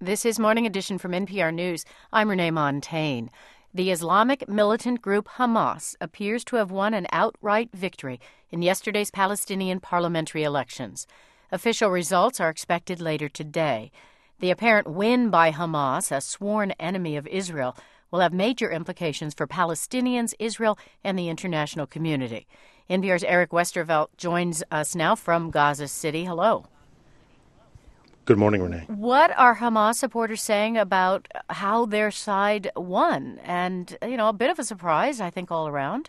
This is Morning Edition from NPR News. I'm Renee Montaigne. The Islamic militant group Hamas appears to have won an outright victory in yesterday's Palestinian parliamentary elections. Official results are expected later today. The apparent win by Hamas, a sworn enemy of Israel, will have major implications for Palestinians, Israel, and the international community. NPR's Eric Westervelt joins us now from Gaza City. Hello. Good morning, Renee. What are Hamas supporters saying about how their side won? And, a bit of a surprise, I think, all around.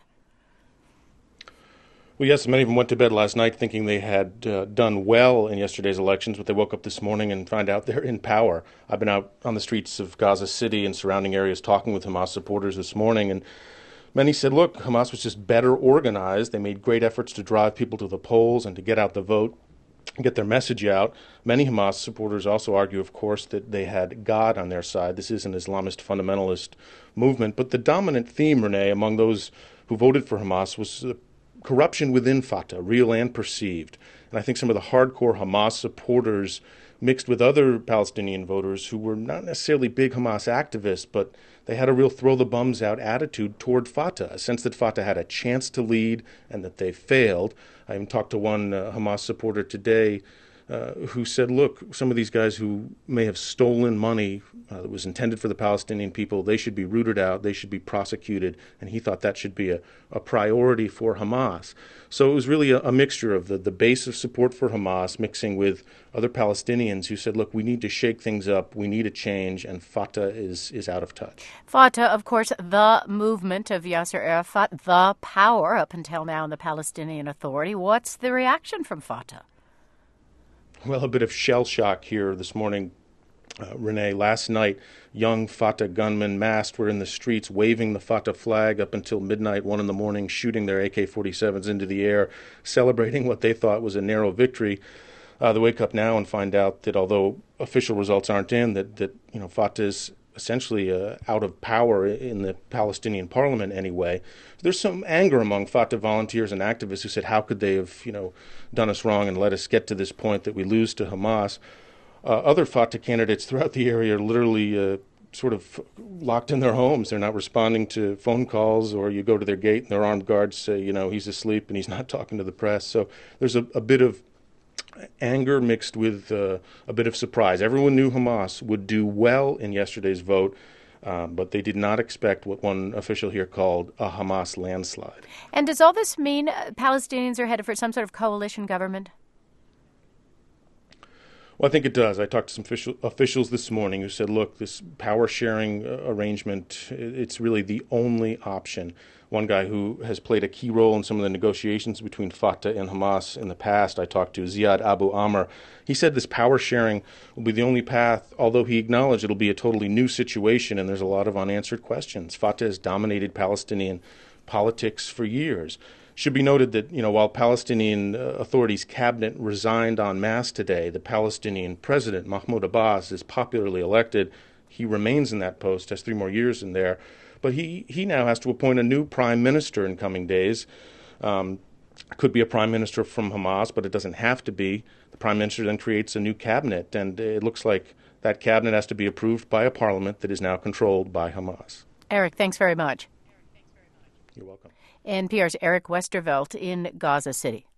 Well, yes, many of them went to bed last night thinking they had done well in yesterday's elections, but they woke up this morning and find out they're in power. I've been out on the streets of Gaza City and surrounding areas talking with Hamas supporters this morning, and many said, look, Hamas was just better organized. They made great efforts to drive people to the polls and to get out the vote, get their message out. Many Hamas supporters also argue, of course, that they had God on their side. This is an Islamist fundamentalist movement. But the dominant theme, Renee, among those who voted for Hamas was corruption within Fatah, real and perceived. And I think some of the hardcore Hamas supporters mixed with other Palestinian voters who were not necessarily big Hamas activists, but they had a real throw-the-bums-out attitude toward Fatah, a sense that Fatah had a chance to lead and that they failed. I even talked to one Hamas supporter today who said, look, some of these guys who may have stolen money that was intended for the Palestinian people, they should be rooted out, they should be prosecuted, and he thought that should be a priority for Hamas. So it was really a mixture of the base of support for Hamas mixing with other Palestinians who said, look, we need to shake things up, we need a change, and Fatah is out of touch. Fatah, of course, the movement of Yasser Arafat, the power up until now in the Palestinian Authority. What's the reaction from Fatah? Well, a bit of shell shock here this morning, Renee. Last night, young Fatah gunmen masked were in the streets waving the Fatah flag up until midnight, 1 in the morning, shooting their AK-47s into the air, celebrating what they thought was a narrow victory. They wake up now and find out that although official results aren't in, that Fatah is essentially out of power in the Palestinian parliament anyway. There's some anger among Fatah volunteers and activists who said, how could they have, done us wrong and let us get to this point that we lose to Hamas? Other Fatah candidates throughout the area are literally sort of locked in their homes. They're not responding to phone calls, or you go to their gate and their armed guards say, he's asleep and he's not talking to the press. So there's a bit of anger mixed with a bit of surprise. Everyone knew Hamas would do well in yesterday's vote, but they did not expect what one official here called a Hamas landslide. And does all this mean Palestinians are headed for some sort of coalition government? Well, I think it does. I talked to some officials this morning who said, look, this power-sharing arrangement, it's really the only option. One guy who has played a key role in some of the negotiations between Fatah and Hamas in the past, I talked to Ziad Abu Amr. He said this power-sharing will be the only path, although he acknowledged it'll be a totally new situation and there's a lot of unanswered questions. Fatah has dominated Palestinian politics for years. Should be noted that, while Palestinian authorities' cabinet resigned en masse today, the Palestinian president, Mahmoud Abbas, is popularly elected. He remains in that post, has 3 more years in there. But he now has to appoint a new prime minister in coming days. Could be a prime minister from Hamas, but it doesn't have to be. The prime minister then creates a new cabinet, and it looks like that cabinet has to be approved by a parliament that is now controlled by Hamas. Eric, thanks very much. You're welcome. NPR's Eric Westervelt in Gaza City.